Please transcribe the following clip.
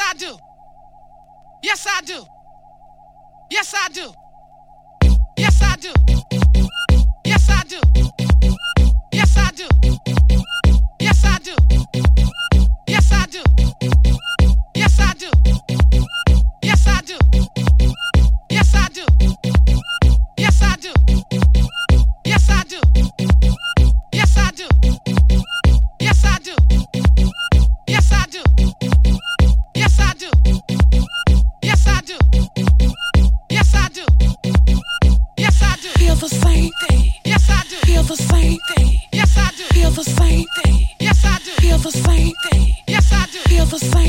I do. Yes, I do. Yes, I do. Yes, I do. Yes, I do. Yes, I do. Yes, I do. Yes, I do. Yes, I do. Yes, I do. Yes, I do. Yes, I do. Yes, I do. Yes, I do. Yes, I do. Yes, I do. Yes, I do. Yes, I do. Yes, I do. Yes, I do. Feel the same thing. Yes, I do. Feel the same thing. Yes, I do. Feel the same thing. Yes, I do. Feel the same thing. Yes, I do. Feel the same